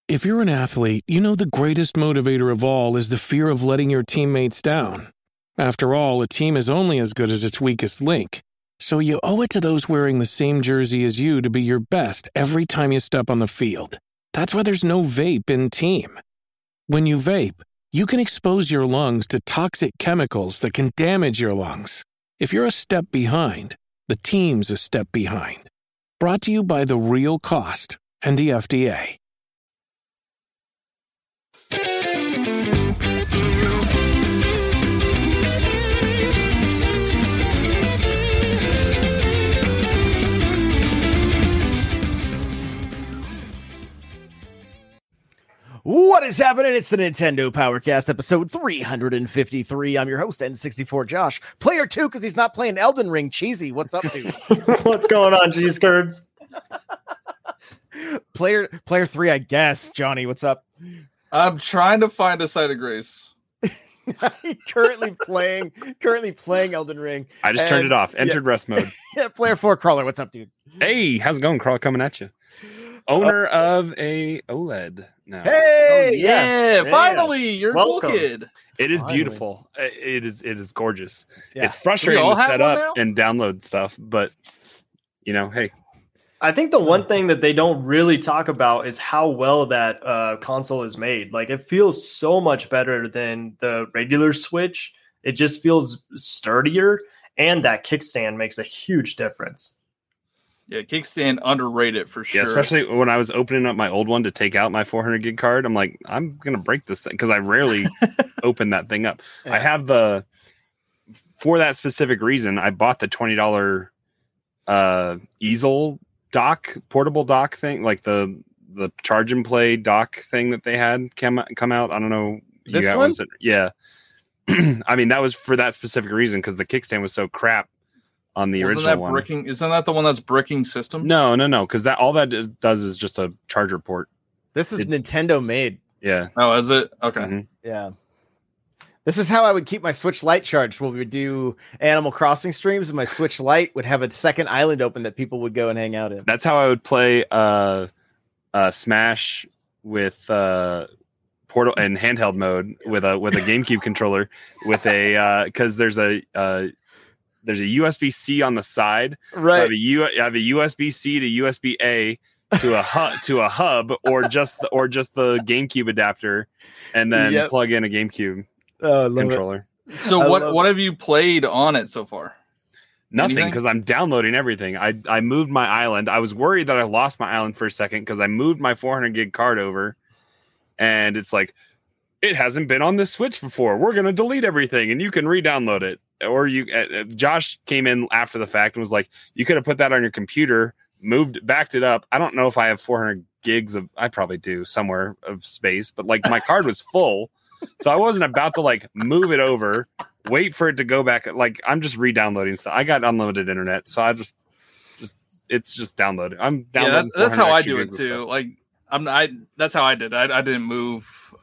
If you're an athlete, you know the greatest motivator of all is the fear of letting your teammates down. After all, a team is only as good as its weakest link. So you owe it to those wearing the same jersey as you to be your best every time you step on the field. That's why there's no vape in team. When you vape, you can expose your lungs to toxic chemicals that can damage your lungs. If you're a step behind, the team's a step behind. Brought to you by The Real Cost and the FDA. What is happening? It's the Nintendo Powercast, episode 353. I'm your host, N64 Josh. Player 2, because he's not playing Elden Ring. Cheesy, what's up, dude? What's going on, cheese curds? Player 3, I guess. Johnny, what's up? I'm trying to find a site of grace. currently playing Elden Ring. I just turned it off. Entered rest mode. Yeah, Player 4, Crawler, what's up, dude? Hey, how's it going, Crawler? Coming at you. Owner of a OLED now. Hey, yeah, finally, you're a cool Welcome. kid. It is Finally. beautiful. It is gorgeous. Yeah. It's frustrating We all to have set one up now? and download stuff, but you know, hey, I think the one thing that they don't really talk about is how well that console is made. Like, it feels so much better than the regular Switch. It just feels sturdier, and that kickstand makes a huge difference. Yeah, kickstand underrated for sure. yeah, especially when I was opening up my old one to take out my 400 gig card, I'm like, I'm gonna break this thing because I rarely open that thing up. Yeah. I have for that specific reason, I bought the $20 easel dock, portable dock thing, like the charge and play dock thing that they had come out. I don't know. You This got one? Yeah. I mean, that was for that specific reason because the kickstand was so crap on the original one. Isn't that the one that's bricking system? No, because all that does is just a charger port. This is Nintendo made. Yeah. Oh, is it? Okay. Mhm. Yeah. This is how I would keep my Switch Lite charged when we would do Animal Crossing streams, and my Switch Lite would have a second island open that people would go and hang out in. That's how I would play Smash with portal and handheld mode with a GameCube controller with a because there's a USB-C on the side. Right. So I have a USB-C to USB-A to a hub or just the GameCube adapter, and then plug in a GameCube controller. So what have you played on it so far? Nothing, Anything? because I'm downloading everything. I moved my island. I was worried that I lost my island for a second because I moved my 400 gig card over, and it's like, it hasn't been on this Switch before. We're going to delete everything, and you can re-download it. Or Josh came in after the fact and was like, you could have put that on your computer, backed it up. I don't know if I have 400 gigs I probably do somewhere of space, but like my card was full. So I wasn't about to like move it over, wait for it to go back. Like I'm just re-downloading stuff. I got unlimited internet, so I just it's just downloaded. I'm downloading. Yeah, that's how I do it gigs of too. stuff. Like that's how I did. I didn't move.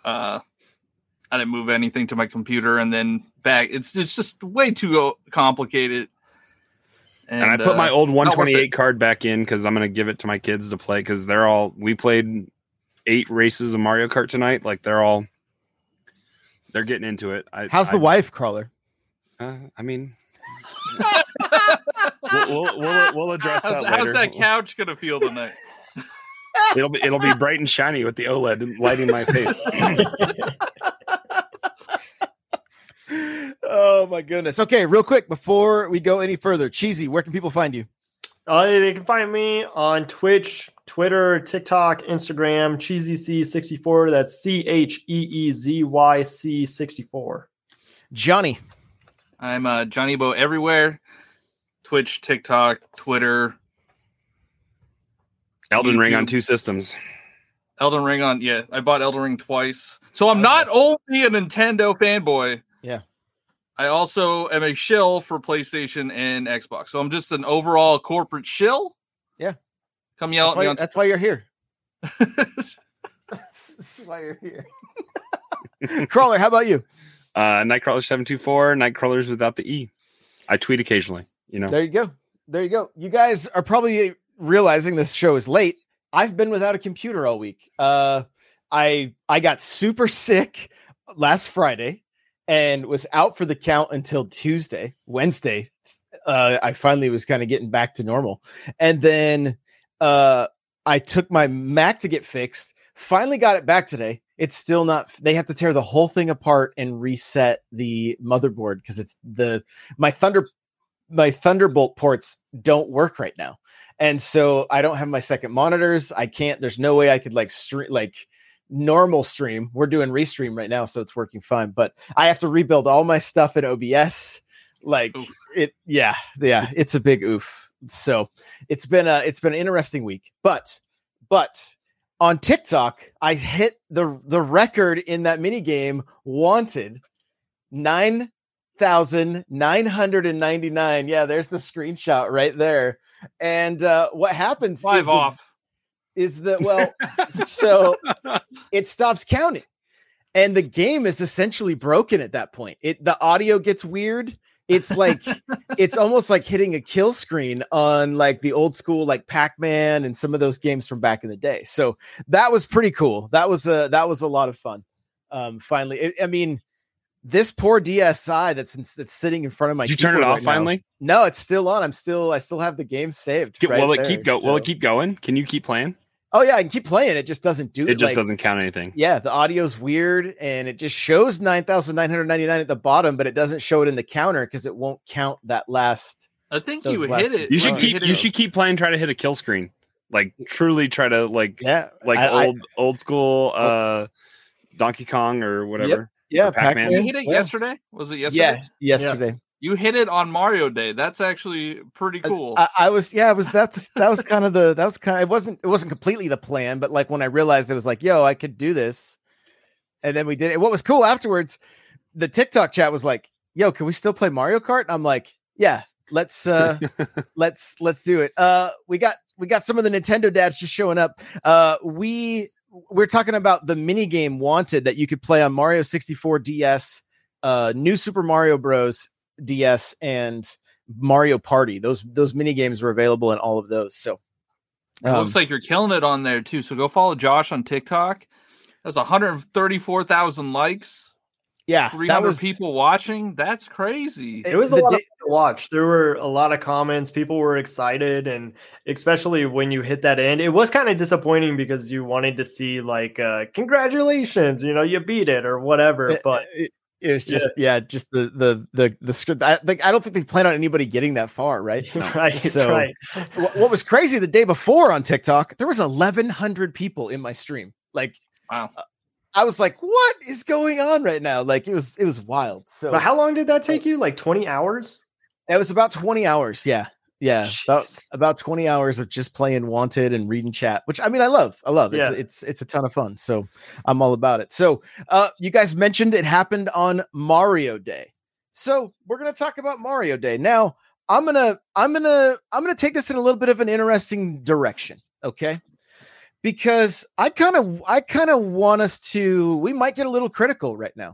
I didn't move anything to my computer and then back. It's just way too complicated. And I put my old 128 card back in because I'm going to give it to my kids to play because we played 8 races of Mario Kart tonight. Like they're getting into it. How's the wife, Crawler? I mean, we'll address that later. How's that couch going to feel tonight? It'll be bright and shiny with the OLED lighting my face. Oh my goodness. Okay, real quick before we go any further, Cheesy, where can people find you? They can find me on Twitch, Twitter, TikTok, Instagram, CheezyC64. That's CheeezyC64. Johnny. I'm Johnny Bo everywhere. Twitch, TikTok, Twitter. Elden YouTube. Ring on 2 systems. Elden Ring I bought Elden Ring twice. So I'm not only a Nintendo fanboy. Yeah. I also am a shill for PlayStation and Xbox. So I'm just an overall corporate shill. Yeah. Come yell at me on That's why you're here. That's why you're here. Crawler, how about you? Nightcrawler 724, Nightcrawlers without the E. I tweet occasionally, you know. There you go. You guys are probably realizing this show is late. I've been without a computer all week. I got super sick last Friday and was out for the count until Wednesday. I finally was kind of getting back to normal. And then I took my Mac to get fixed. Finally got it back today. It's still not. They have to tear the whole thing apart and reset the motherboard because it's my Thunderbolt ports don't work right now, and so I don't have my second monitors. I can't. There's no way I could normal stream. We're doing Restream right now, so it's working fine. But I have to rebuild all my stuff in OBS. It's a big oof. So it's been an interesting week. But on TikTok, I hit the record in that mini game. Wanted 9,999. Yeah, there's the screenshot right there. And what happens is that so it stops counting, and the game is essentially broken at that point. The audio gets weird. It's like it's almost like hitting a kill screen on like the old school like Pac-Man and some of those games from back in the day. So that was pretty cool. That was a lot of fun. Finally, this poor DSi that's sitting in front of my. Did you turn it off finally? No, it's still on. I still have the game saved. Will it keep going? Can you keep playing? Oh yeah, I can keep playing. It just doesn't do it. It just doesn't count anything. Yeah, the audio's weird, and it just shows 9,999 at the bottom, but it doesn't show it in the counter because it won't count that last. I think you would hit it. You should keep playing. Try to hit a kill screen. Like truly try to old school Donkey Kong or whatever. Yeah, Pac-Man. You hit it yesterday? Was it yesterday? Yeah, yesterday. Yeah. You hit it on Mario Day. That's actually pretty cool. It wasn't completely the plan, but like when I realized it was like, yo, I could do this. And then we did it. What was cool afterwards, the TikTok chat was like, yo, can we still play Mario Kart? And I'm like, yeah, let's do it. We got some of the Nintendo dads just showing up. We're talking about the mini game Wanted that you could play on Mario 64 DS, New Super Mario Bros. DS, and Mario Party. Those mini games were available in all of those. So it looks like you're killing it on there too. So go follow Josh on TikTok. That's 134,000 likes. Yeah, 300 people watching. That's crazy. It was a lot of fun to watch. There were a lot of comments. People were excited, and especially when you hit that end, it was kind of disappointing because you wanted to see like, congratulations, you beat it or whatever. But it was just just the script. I don't think they plan on anybody getting that far, right? No. Right. What was crazy the day before on TikTok, there was 1,100 people in my stream. Like, wow. I was like, what is going on right now? Like it was wild. So but how long did that take you? Like 20 hours? It was about 20 hours. Yeah. Yeah. About 20 hours of just playing Wanted and reading chat, which I love. Yeah. It's a ton of fun. So I'm all about it. So you guys mentioned it happened on Mario Day. So we're going to talk about Mario Day. Now I'm going to take this in a little bit of an interesting direction. Okay. Because I kind of want us to, we might get a little critical right now.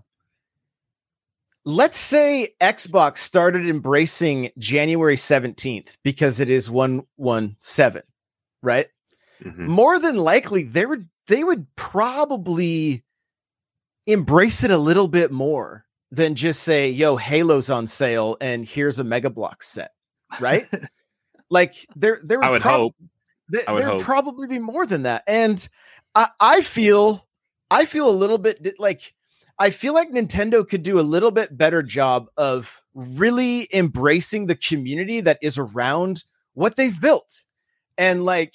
Let's say Xbox started embracing January 17th because it is 1/17, right? Mm-hmm. More than likely, they would probably embrace it a little bit more than just say, yo, Halo's on sale and here's a Mega Bloks set, right? Like there I would hope. There would probably be more than that. And I feel a little bit like, I feel like Nintendo could do a little bit better job of really embracing the community that is around what they've built. And like,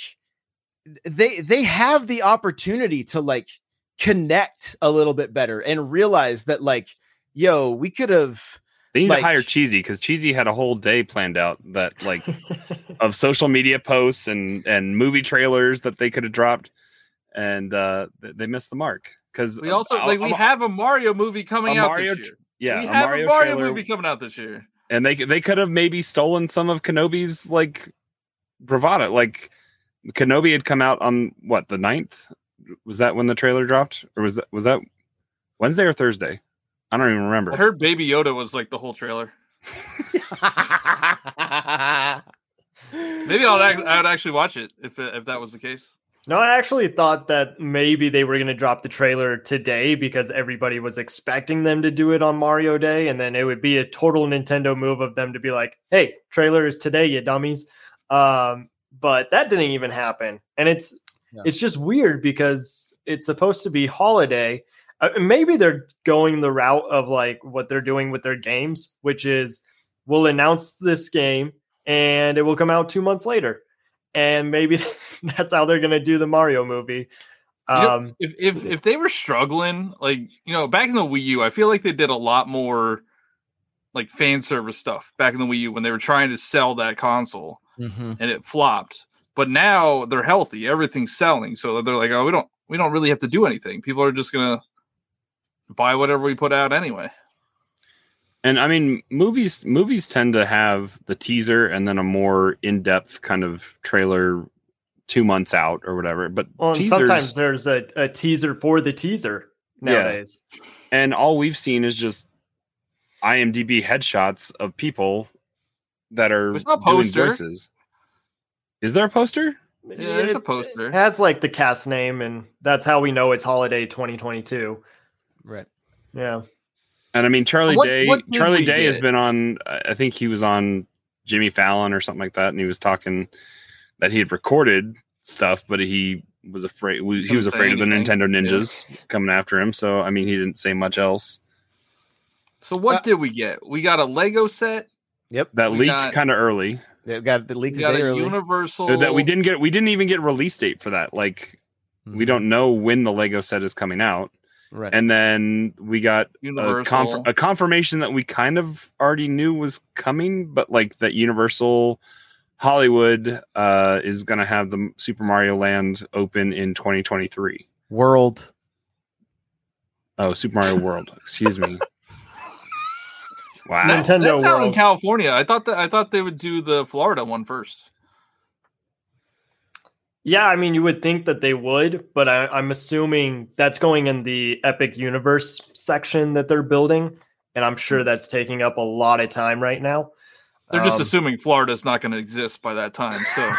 they have the opportunity to like connect a little bit better and realize that like, yo, we could have. They need to hire Cheesy because Cheesy had a whole day planned out that like of social media posts and movie trailers that they could have dropped, and they missed the mark because we also we have a Mario movie coming out this year. Yeah, we have a Mario movie coming out this year, and they could have maybe stolen some of Kenobi's like bravado. Like Kenobi had come out on what, the 9th? Was that when the trailer dropped, or was that Wednesday or Thursday? I don't even remember. I heard Baby Yoda was like the whole trailer. Maybe I would actually watch it if that was the case. No, I actually thought that maybe they were going to drop the trailer today because everybody was expecting them to do it on Mario Day. And then it would be a total Nintendo move of them to be like, hey, trailer is today, you dummies. But that didn't even happen. And it's just weird because it's supposed to be holiday. Maybe they're going the route of like what they're doing with their games, which is we'll announce this game and it will come out 2 months later. And maybe that's how they're going to do the Mario movie. If they were struggling, like, back in the Wii U, I feel like they did a lot more like fan service stuff back in the Wii U when they were trying to sell that console and it flopped. But now they're healthy. Everything's selling. So they're like, oh, we don't really have to do anything. People are just going to buy whatever we put out anyway. And I mean, movies tend to have the teaser and then a more in-depth kind of trailer 2 months out or whatever. But sometimes there's a teaser for the teaser nowadays. Yeah. And all we've seen is just IMDb headshots of people that are doing voices. Is there a poster? Yeah, there's a poster. It has like the cast name, and that's how we know it's holiday 2022. Right. Yeah. And I mean, Charlie Day has been on, I think he was on Jimmy Fallon or something like that. And he was talking that he had recorded stuff, but he was afraid. He was afraid of the Nintendo ninjas coming after him. So, I mean, he didn't say much else. So what did we get? We got a Lego set. Yep. That leaked kind of early. It got the leaked a early. Universal. That we didn't even get release date for that. Like, we don't know when the Lego set is coming out. Right. And then we got a confirmation that we kind of already knew was coming, but like that Universal Hollywood is going to have the Super Mario Land open in 2023. World. Oh, Super Mario World. Excuse me. Wow. Nintendo That's out in California. I thought they would do the Florida one first. Yeah, I mean, you would think that they would, but I'm assuming that's going in the Epic Universe section that they're building, and I'm sure that's taking up a lot of time right now. They're just assuming Florida's not going to exist by that time, so...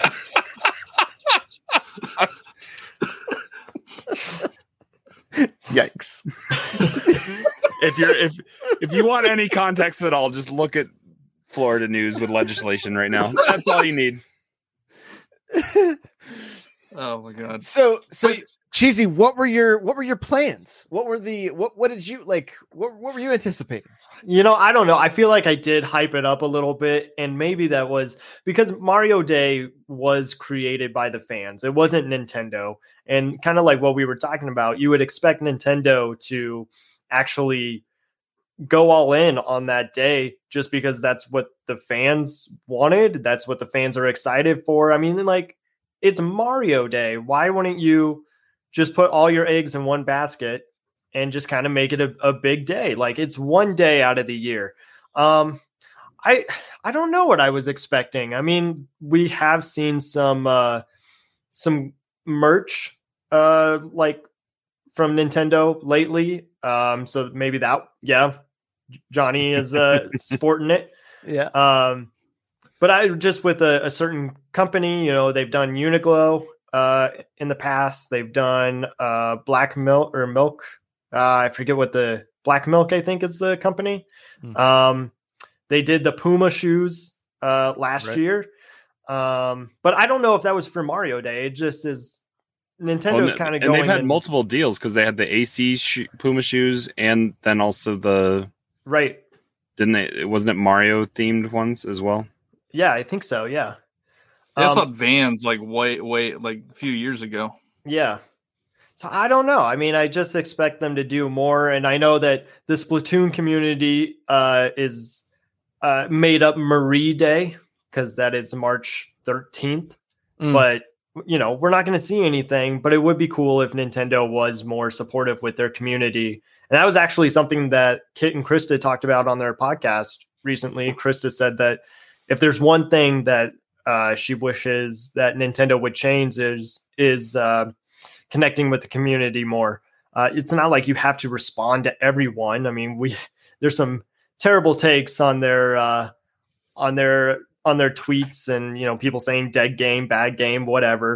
Yikes. If you want any context at all, just look at Florida news with legislation right now. That's all you need. Oh my god. So Cheesy, what were your plans? What did you like? What were you anticipating? I don't know. I feel like I did hype it up a little bit, and maybe that was because Mario Day was created by the fans. It wasn't Nintendo. And kind of like what we were talking about, you would expect Nintendo to actually go all in on that day just because that's what the fans wanted. That's what the fans are excited for. I mean, like, it's Mario Day. Why wouldn't you just put all your eggs in one basket and just kind of make it a big day? Like, it's one day out of the year. I don't know what I was expecting. I mean, we have seen some merch like from Nintendo lately. So maybe that, Johnny is sporting it. Yeah. But I just with a certain company, they've done Uniqlo in the past. They've done Black Milk or Milk. I forget what the Black Milk, I think, is the company. They did the Puma shoes last year. But I don't know if that was for Mario Day. It just is Nintendo's kind of going. And they've had multiple deals because they had the AC Puma shoes and then also the Didn't they? Wasn't it Mario themed ones as well? Yeah, I think so. Yeah. They also had Vans like way like a few years ago. Yeah. So I don't know. I mean, I just expect them to do more. And I know that the Splatoon community is made up Marie Day because that is March 13th. But, we're not going to see anything. But it would be cool if Nintendo was more supportive with their community. And that was actually something that Kit and Krista talked about on their podcast recently. Krista said that if there's one thing that she wishes that Nintendo would change is connecting with the community more. It's not like you have to respond to everyone. I mean, there's some terrible takes on their tweets and people saying dead game, bad game, whatever.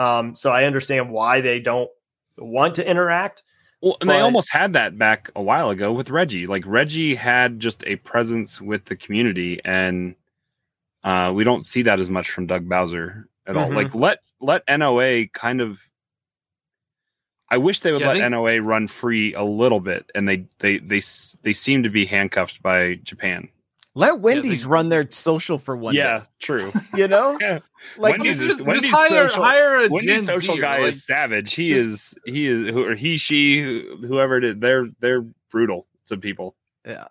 So I understand why they don't want to interact. Well, and they almost had that back a while ago with Reggie. Like Reggie had just a presence with the community, and we don't see that as much from Doug Bowser at all. Like let NOA kind of. I wish they would let NOA run free a little bit, and they seem to be handcuffed by Japan. Let Wendy's run their social for one day. Yeah, true. You know, like Wendy's social guy is savage. He is whoever it is. They're brutal to people. Yeah.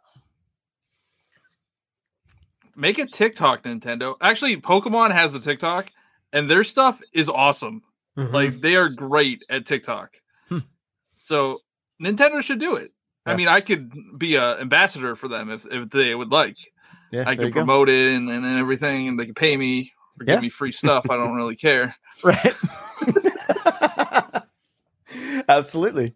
Make a TikTok, Nintendo. Actually, Pokemon has a TikTok, and their stuff is awesome. Like they are great at TikTok. So Nintendo should do it. Yeah. I mean, I could be an ambassador for them if they would like. Yeah, I could promote it and everything, and they can pay me or give me free stuff. I don't really care. Right. Absolutely.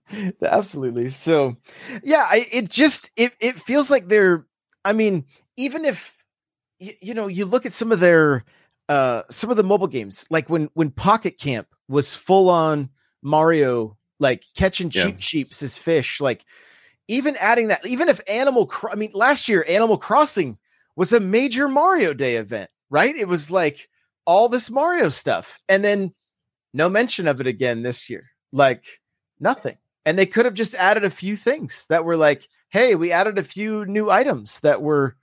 So, yeah, it feels like they're. I mean, even if you look at some of the mobile games, like when Pocket Camp was full on Mario. Like catching cheap sheeps as fish, like even adding that, even if last year Animal Crossing was a major Mario Day event, right? It was like all this Mario stuff, and then no mention of it again this year, like nothing. And they could have just added a few things that were like, hey, we added a few new items that were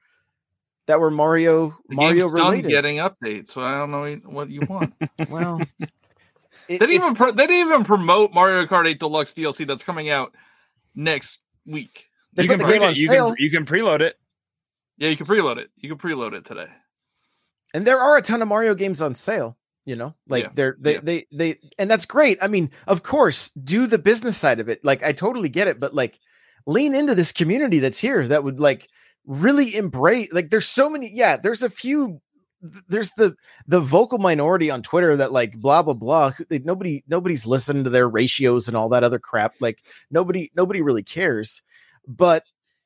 Mario related. Done getting updates, so I don't know what you want. Well. They didn't even promote Mario Kart 8 Deluxe DLC that's coming out next week. You can preload it. Yeah, you can preload it. You can preload it today. And there are a ton of Mario games on sale, they and that's great. I mean, of course, do the business side of it. Like I totally get it, but like lean into this community that's here that would like really embrace, like there's so many, there's a few. There's the vocal minority on Twitter that like blah blah blah. Nobody's listening to their ratios and all that other crap. Like nobody really cares. But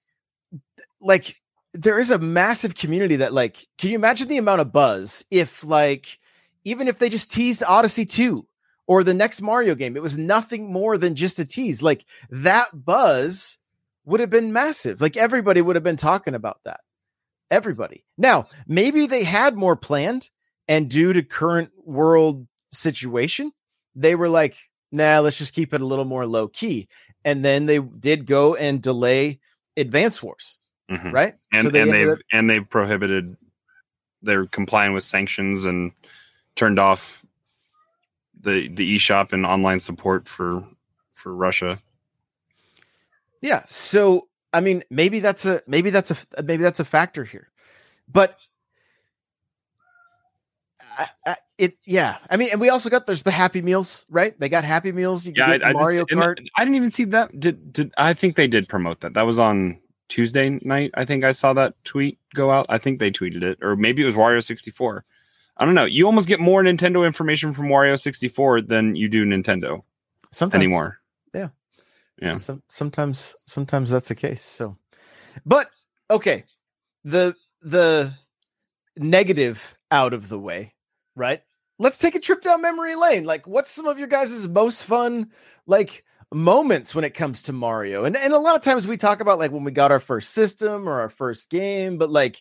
like there is a massive community that like. Can you imagine the amount of buzz if like even if they just teased Odyssey 2 or the next Mario game, it was nothing more than just a tease. Like that buzz would have been massive. Like everybody would have been talking about that. Everybody. Now, maybe they had more planned, and due to current world situation, they were like, nah, let's just keep it a little more low key. And then they did go and delay Advance Wars, right? And they've prohibited, they're complying with sanctions and turned off the eShop and online support for Russia. Yeah. So I mean, maybe that's a factor here, but I mean, and we also got there's the Happy Meals, right? They got Happy Meals. You can get Mario Kart. I didn't even see that. Did I think they did promote that? That was on Tuesday night. I think I saw that tweet go out. I think they tweeted it, or maybe it was Wario 64. I don't know. You almost get more Nintendo information from Wario 64 than you do Nintendo anymore. Yeah. Yeah. Sometimes that's the case. So, but okay, the negative out of the way, right? Let's take a trip down memory lane. Like, what's some of your guys' most fun like moments when it comes to Mario? And a lot of times we talk about like when we got our first system or our first game, but like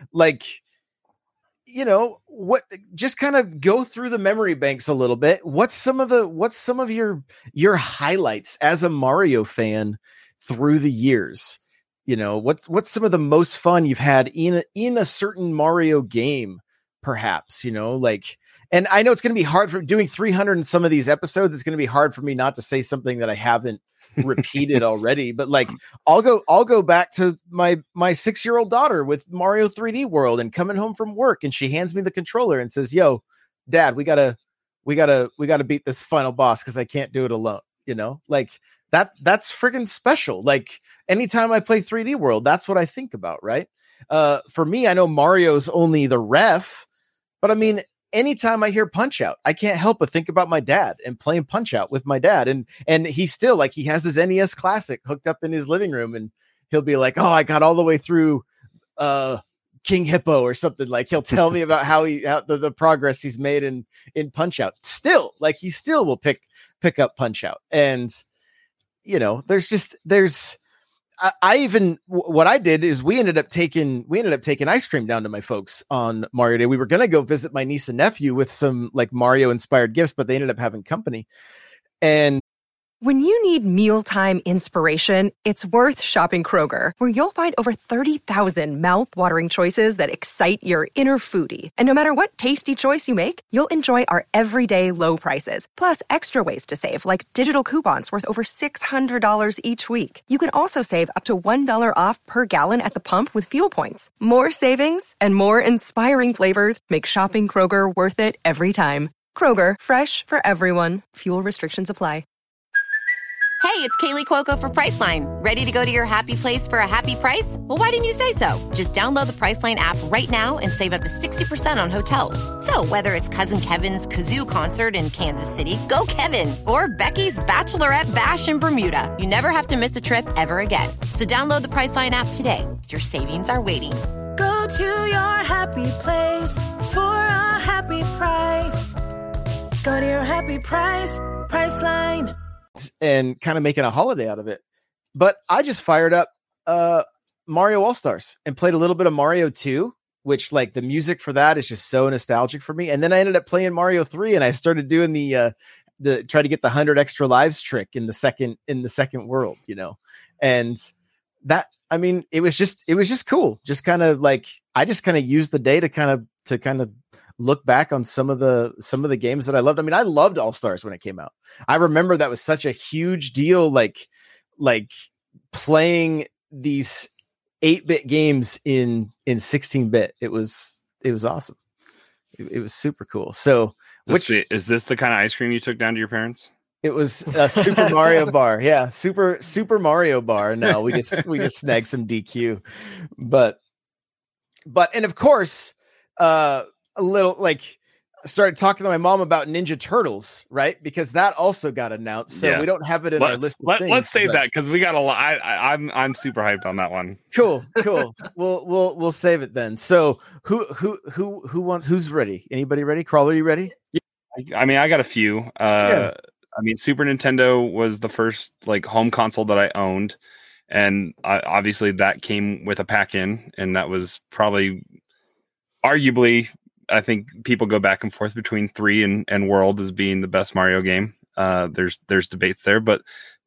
what? Just kind of go through the memory banks a little bit. What's some of your highlights as a Mario fan through the years? What's some of the most fun you've had in a certain Mario game, perhaps? And I know it's going to be hard for doing 300 in some of these episodes. It's going to be hard for me not to say something that I haven't repeated already, but like I'll go back to my 6-year-old daughter with Mario 3D World and coming home from work, and she hands me the controller and says, "Yo, Dad, we gotta beat this final boss because I can't do it alone." Like that's friggin' special. Like anytime I play 3D World, that's what I think about, right? For me, I know Mario's only the ref, but I mean, anytime I hear Punch Out, I can't help but think about my dad and playing Punch Out with my dad. And he's still like, he has his NES Classic hooked up in his living room, and he'll be like, "Oh, I got all the way through King Hippo or something. Like he'll tell me about how the progress he's made in Punch-Out. Still, like he still will pick up Punch-Out. And what I did is we ended up taking ice cream down to my folks on Mario Day. We were going to go visit my niece and nephew with some like Mario inspired gifts, but they ended up having company. And when you need mealtime inspiration, it's worth shopping Kroger, where you'll find over 30,000 mouth-watering choices that excite your inner foodie. And no matter what tasty choice you make, you'll enjoy our everyday low prices, plus extra ways to save, like digital coupons worth over $600 each week. You can also save up to $1 off per gallon at the pump with fuel points. More savings and more inspiring flavors make shopping Kroger worth it every time. Kroger, fresh for everyone. Fuel restrictions apply. Hey, it's Kaylee Cuoco for Priceline. Ready to go to your happy place for a happy price? Well, why didn't you say so? Just download the Priceline app right now and save up to 60% on hotels. So whether it's Cousin Kevin's Kazoo Concert in Kansas City, go Kevin, or Becky's Bachelorette Bash in Bermuda, you never have to miss a trip ever again. So download the Priceline app today. Your savings are waiting. Go to your happy place for a happy price. Go to your happy price, Priceline. And kind of making a holiday out of it. But I just fired up Mario All-Stars and played a little bit of Mario 2, which like the music for that is just so nostalgic for me. And then I ended up playing Mario 3 and I started doing the try to get the 100 extra lives trick in the second world, And that, I mean, it was just cool. Just kind of like I just kind of used the day to kind of look back on some of the games that I loved. I mean, I loved All-Stars when it came out. I remember that was such a huge deal, like playing these 8-bit games in 16-bit. It was awesome. It was super cool. So is this the kind of ice cream you took down to your parents? It was a Super Mario bar. Yeah. Super Mario bar. No, we just snagged some DQ, but and of course, a little like started talking to my mom about Ninja Turtles, right? Because that also got announced. So we don't have it in our list of things. Let's save that because we got a lot. I'm super hyped on that one. Cool. We'll save it then. So who's ready? Anybody ready? Crawler, you ready? Yeah. I mean, I got a few. I mean, Super Nintendo was the first like home console that I owned, and obviously that came with a pack-in, and that was probably arguably. I think people go back and forth between 3 and World as being the best Mario game. There's debates there, but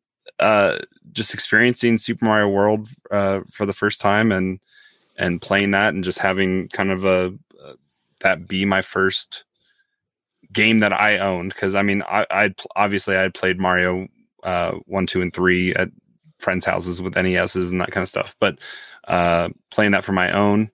just experiencing Super Mario World for the first time and playing that and just having kind of that be my first game that I owned. Because I mean, I had played Mario 1, 2, and 3 at friends' houses with NESs and that kind of stuff, but playing that for my own.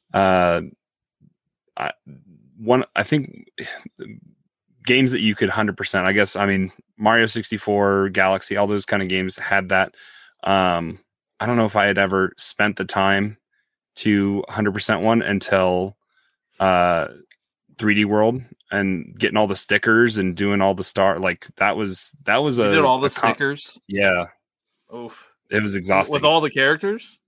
I think games that you could 100%, I guess, I mean, Mario 64, Galaxy, all those kind of games had that. I don't know if I had ever spent the time to 100% one until 3D World and getting all the stickers and doing all the that was you did all the stickers? Yeah. Oof. It was exhausting. With all the characters?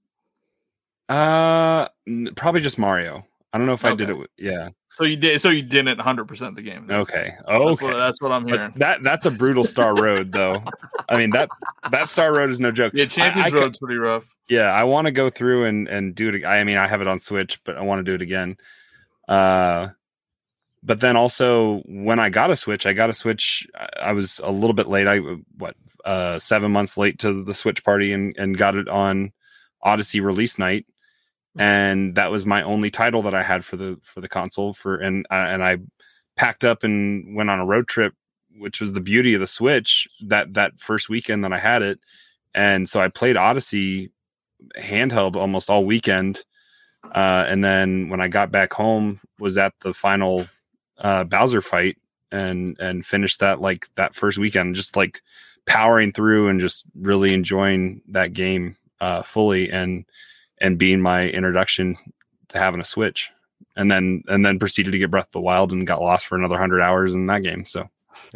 Probably just Mario. I don't know if I did it. Yeah. So you did. So you didn't 100% the game. Then. Okay. That's what I'm hearing. That's a brutal Star Road, though. I mean that Star Road is no joke. Yeah, Champions Road's pretty rough. Yeah, I want to go through and do it. I mean, I have it on Switch, but I want to do it again. But then also when I got a Switch, I was a little bit late. 7 months late to the Switch party and got it on Odyssey release night. And that was my only title that I had for the console and I packed up and went on a road trip, which was the beauty of the Switch that first weekend that I had it. And so I played Odyssey handheld almost all weekend. And then when I got back home was at the final Bowser fight and finished that first weekend, just like powering through and just really enjoying that game fully and being my introduction to having a Switch, and then proceeded to get Breath of the Wild and got lost for another 100 hours in that game. So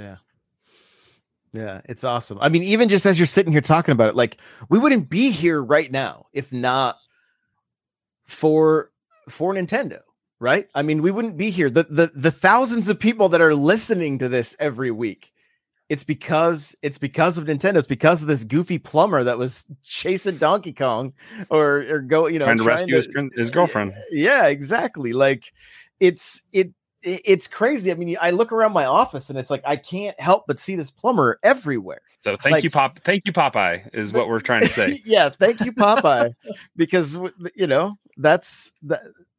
yeah, it's awesome. I mean, even just as you're sitting here talking about it, like we wouldn't be here right now if not for for Nintendo, right? I mean, we wouldn't be here. The thousands of people that are listening to this every week, it's because of Nintendo. It's because of this goofy plumber that was chasing Donkey Kong or go, trying to rescue his girlfriend. Yeah, exactly. Like it's crazy. I mean, I look around my office and it's like I can't help but see this plumber everywhere. So thank you, Popeye, is what we're trying to say. Yeah, thank you, Popeye, because that's that.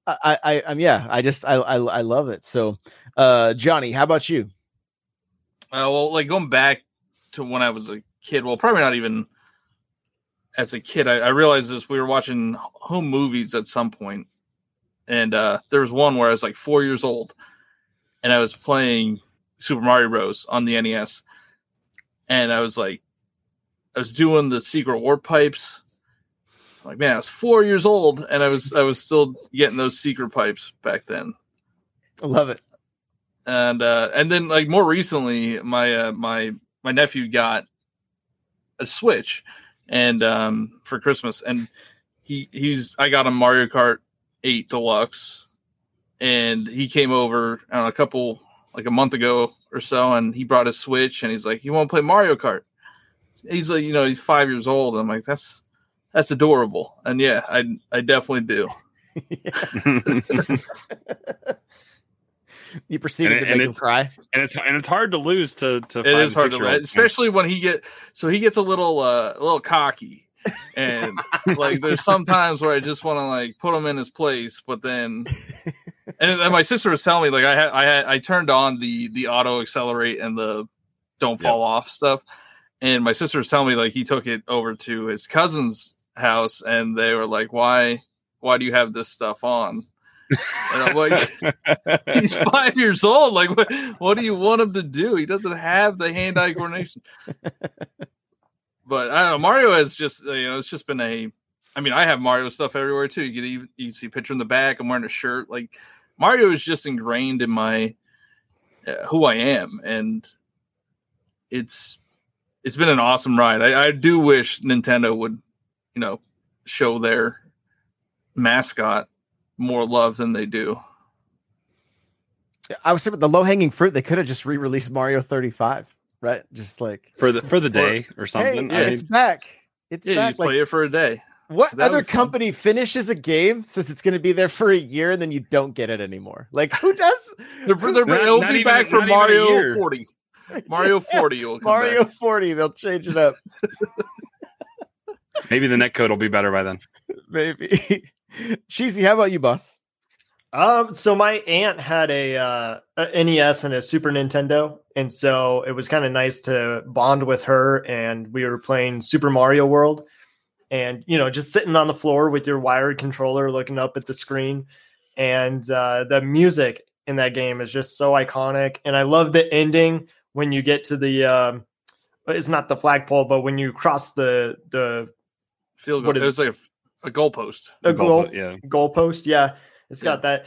I love it. So, Johnny, how about you? Well, like going back to when I was a kid. Well, probably not even as a kid. I realized this. We were watching home movies at some point, and there was one where I was like 4 years old, and I was playing Super Mario Bros. On the NES. And I was doing the secret warp pipes. I'm like, man, I was 4 years old, and I was still getting those secret pipes back then. I love it. And then like more recently, my nephew got a Switch, and for Christmas, and I got him Mario Kart 8 Deluxe, and he came over a month ago or so, and he brought a Switch, and he's like, "You want to play Mario Kart?" He's like, he's 5 years old. I'm like, that's adorable, and yeah, I definitely do. You proceeded to make him cry, and it's hard to lose to. It is hard to lose, especially when he gets a little cocky, and like there's some times where I just want to like put him in his place, but then. And my sister was telling me, like, I turned on the auto accelerate and the don't fall off stuff. And my sister was telling me, like, he took it over to his cousin's house, and they were like, why do you have this stuff on? And I'm like, he's 5 years old. Like, what do you want him to do? He doesn't have the hand-eye coordination. But I don't know. Mario has just, it's just been I have Mario stuff everywhere too. You see a picture in the back. I'm wearing a shirt. Like Mario is just ingrained in my who I am, and it's been an awesome ride. I do wish Nintendo would, show their mascot more love than they do. I was thinking the low hanging fruit. They could have just re-released Mario 35, right? Just like for the day or something. Hey, it's back. It's back. You play it for a day. What other company finishes a game says it's going to be there for a year and then you don't get it anymore? Like who does? It'll be back for Mario 40. Mario 40 will come Mario back. 40. They'll change it up. Maybe the netcode will be better by then. Maybe. Cheesy, how about you, boss? So my aunt had a NES and a Super Nintendo, and so it was kind of nice to bond with her, and we were playing Super Mario World. And, just sitting on the floor with your wired controller, looking up at the screen. And the music in that game is just so iconic. And I love the ending when you get to the, it's not the flagpole, but when you cross the field goal. It's like a goalpost. Goalpost. Yeah. It's got that.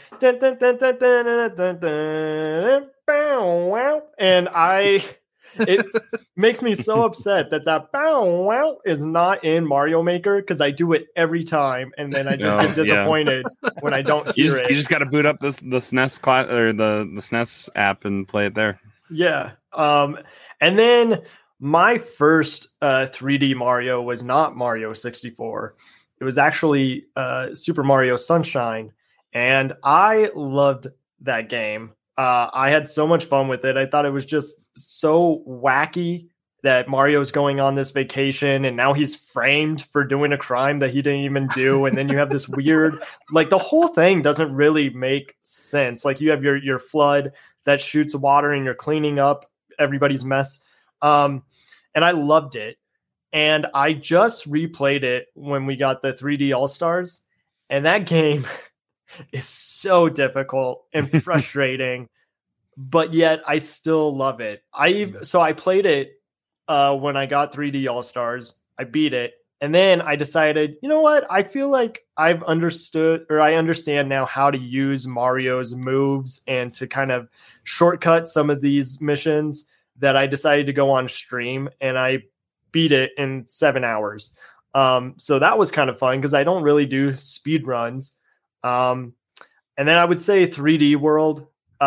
And it makes me so upset that bow wow is not in Mario Maker because I do it every time, and then I just get disappointed when I don't hear it. You just got to boot up the SNES class or the SNES app and play it there. Yeah. And then my first 3D Mario was not Mario 64. It was actually Super Mario Sunshine, and I loved that game. I had so much fun with it. I thought it was just so wacky that Mario's going on this vacation and now he's framed for doing a crime that he didn't even do. And then you have this weird, like the whole thing doesn't really make sense. Like you have your flood that shoots water and you're cleaning up everybody's mess. And I loved it. And I just replayed it when we got the 3D All-Stars, and that game is so difficult and frustrating, but yet I still love it. I played it when I got 3D All-Stars. I beat it, and then I decided, you know what? I feel like I understand now how to use Mario's moves and to kind of shortcut some of these missions, that I decided to go on stream, and I beat it in 7 hours. So that was kind of fun because I don't really do speed runs. And then I would say 3D World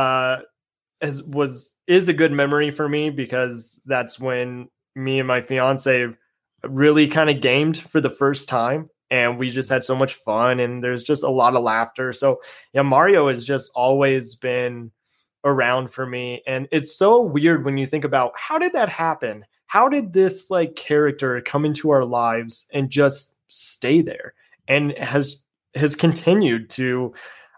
is a good memory for me, because that's when me and my fiance really kind of gamed for the first time, and we just had so much fun, and there's just a lot of laughter. So yeah, Mario has just always been around for me. And it's so weird when you think about, how did that happen? How did this like character come into our lives and just stay there, and has continued to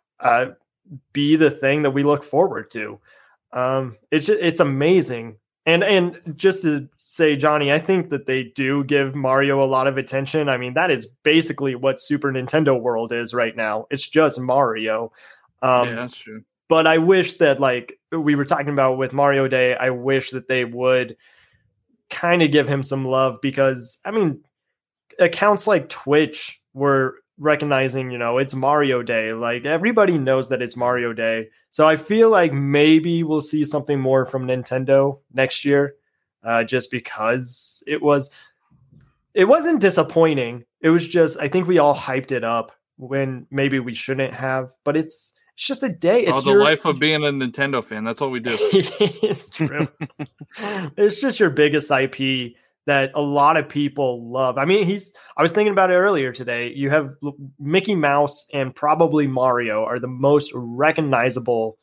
be the thing that we look forward to? It's amazing. And just to say, Johnny, I think that they do give Mario a lot of attention. I mean, that is basically what Super Nintendo World is right now. It's just Mario. Yeah, that's true. But I wish that, like we were talking about with Mario Day, I wish that they would kind of give him some love, because, I mean, accounts like Twitch were recognizing, it's Mario Day. Like, everybody knows that it's Mario Day. So I feel like maybe we'll see something more from Nintendo next year, just because it wasn't disappointing. It was just, I think we all hyped it up when maybe we shouldn't have, but it's just a day. It's the life of being a Nintendo fan. That's all we do. It's true. It's just your biggest IP that a lot of people love. I mean, I was thinking about it earlier today. You have Mickey Mouse and probably Mario are the most recognizable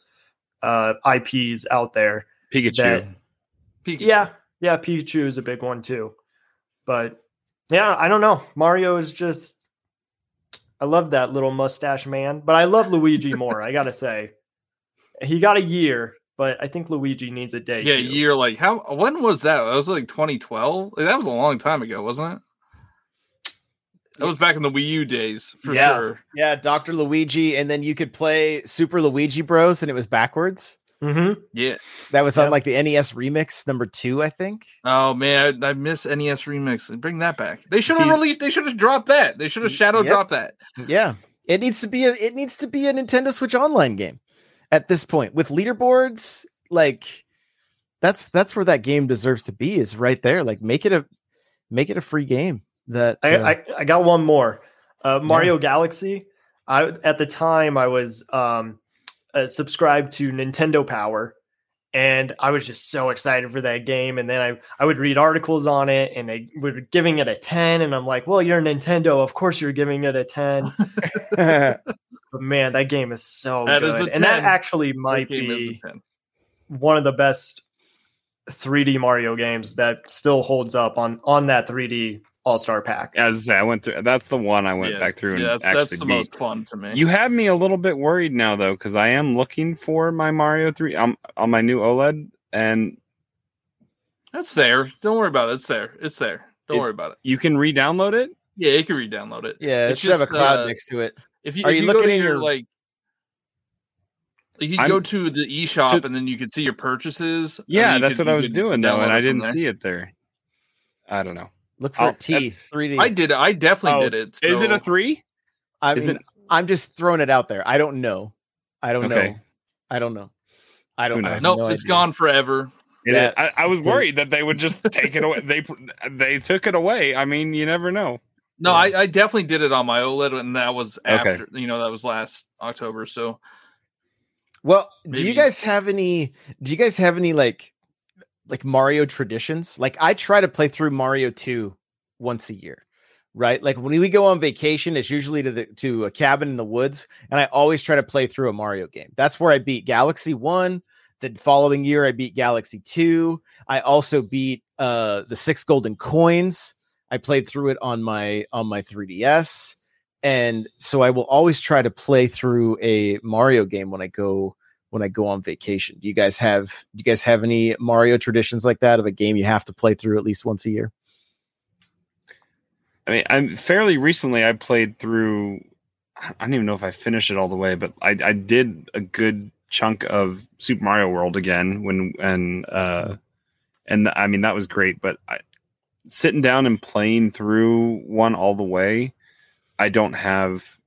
IPs out there. Pikachu. Yeah, Pikachu is a big one too. But yeah, I don't know. Mario is just, I love that little mustache man, but I love Luigi more, I gotta say. He got a year, but I think Luigi needs a day. Yeah, too. a year. Like, when was that? That was like 2012. That was a long time ago, wasn't it? That was back in the Wii U days, for sure. Yeah, Dr. Luigi, and then you could play Super Luigi Bros, and it was backwards. Mm-hmm. Yeah. That was on like the NES Remix #2, I think. Oh, man, I miss NES Remix. Bring that back. They should have dropped that. They should have shadow dropped that. Yeah. It needs to be a Nintendo Switch Online game at this point, with leaderboards. Like, that's where that game deserves to be, is right there. Like, make it a free game. That I got one more. Mario Galaxy. At the time I was subscribed to Nintendo Power, and I was just so excited for that game. And then I would read articles on it, and they were giving it a 10, and I'm like, well, you're Nintendo, of course you're giving it a 10. But man, that game is so good. And that actually might be one of the best 3D Mario games that still holds up on that 3D All-Star Pack. As I say, I went through. That's the one I went back through. And that's the most fun to me. You have me a little bit worried now, though, because I am looking for my Mario 3 on my new OLED, and that's there. Don't worry about it. It's there. Don't worry about it. You can re-download it. Yeah, you can re-download it. Yeah, it should have a cloud next to it. If you looking at your like, you go to the eShop and then you can see your purchases. Yeah, that's what I was doing though, and I didn't see it there. I don't know. Look for 3D. I did it. I definitely did it. So. Is it a 3? I'm just throwing it out there. I don't know. I don't know. No, it's gone forever. I was worried that they would just take it away. They took it away. I mean, you never know. No, I definitely did it on my OLED, and that was after. That was last October. So, well, do you guys have any like Mario traditions? Like, I try to play through Mario 2 once a year, right? Like, when we go on vacation, it's usually to a cabin in the woods, and I always try to play through a Mario game. That's where I beat Galaxy 1. The following year, I beat Galaxy 2. I also beat the 6 golden coins. I played through it on my 3DS. And so I will always try to play through a Mario game when I go on vacation. Do you guys have any Mario traditions like that, of a game you have to play through at least once a year? I mean, I'm fairly recently I played through, I don't even know if I finished it all the way, but I did a good chunk of Super Mario World again and I mean, that was great, but sitting down and playing through one all the way, I don't have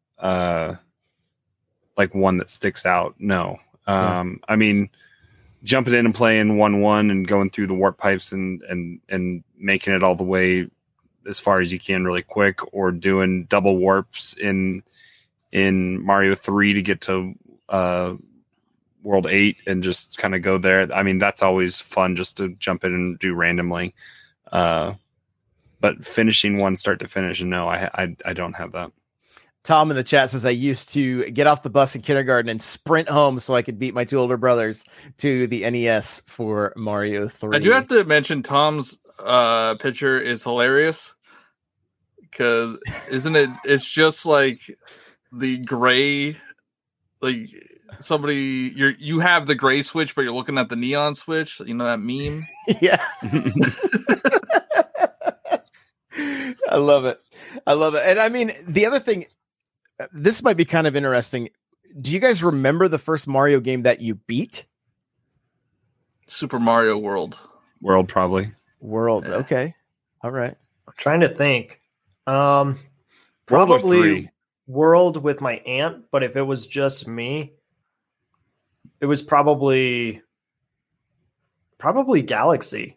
like one that sticks out. No. I mean, jumping in and playing 1-1 and going through the warp pipes and making it all the way as far as you can really quick, or doing double warps in Mario 3 to get to World 8 and just kind of go there. I mean, that's always fun just to jump in and do randomly. But finishing one start to finish, no, I don't have that. Tom in the chat says, I used to get off the bus in kindergarten and sprint home so I could beat my two older brothers to the NES for Mario 3. I do have to mention Tom's picture is hilarious because it's just like the gray, like somebody you have the gray switch, but you're looking at the neon switch. You know that meme? Yeah. I love it. And I mean, the other thing, this might be kind of interesting. Do you guys remember the first Mario game that you beat? Super Mario World. Probably. World. Yeah. Okay. All right. I'm trying to think. Probably World with my aunt, but if it was just me, it was probably Galaxy.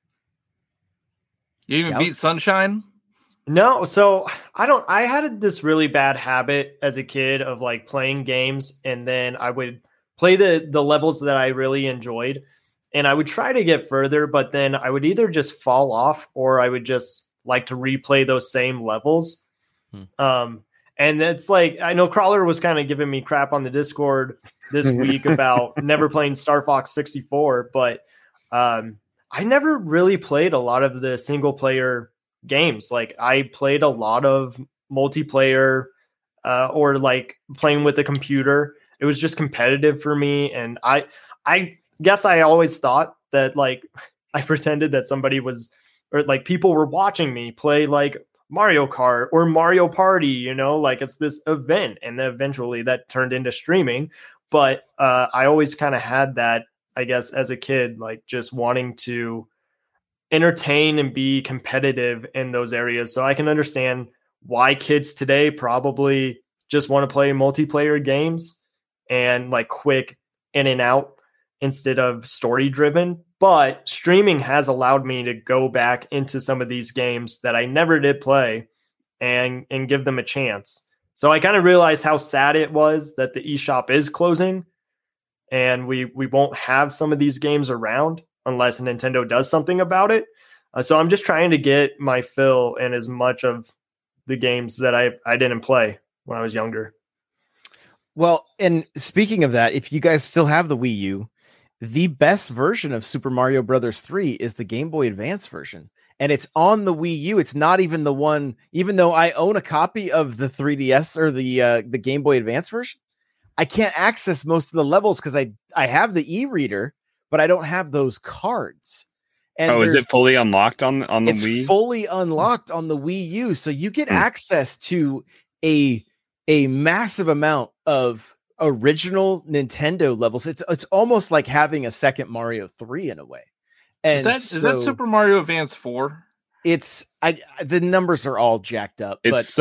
You even beat Sunshine? No, so I had this really bad habit as a kid of like playing games, and then I would play the levels that I really enjoyed, and I would try to get further, but then I would either just fall off or I would just like to replay those same levels. And it's like, I know Crawler was kind of giving me crap on the Discord this week about never playing Star Fox 64, but I never really played a lot of the single player games. Like I played a lot of multiplayer or like playing with the computer. It was just competitive for me. And I guess I always thought that like I pretended that somebody was, or like people were watching me play like Mario Kart or Mario Party, you know, like it's this event. And then eventually that turned into streaming. But I always kind of had that, I guess, as a kid, like just wanting to entertain and be competitive in those areas. So I can understand why kids today probably just want to play multiplayer games and like quick in and out instead of story driven. But streaming has allowed me to go back into some of these games that I never did play and give them a chance. So I kind of realized how sad it was that the eShop is closing and we won't have some of these games around unless Nintendo does something about it. So I'm just trying to get my fill in as much of the games that I didn't play when I was younger. Well, and speaking of that, if you guys still have the Wii U, the best version of Super Mario Brothers 3 is the Game Boy Advance version. And it's on the Wii U. It's not even the one, even though I own a copy of the 3DS or the Game Boy Advance version, I can't access most of the levels because I have the e-reader, but I don't have those cards. And is it fully unlocked on the Wii? It's fully unlocked on the Wii U. So you get access to a massive amount of original Nintendo levels. It's almost like having a second Mario 3 in a way. And is that Super Mario Advance 4? It's the numbers are all jacked up.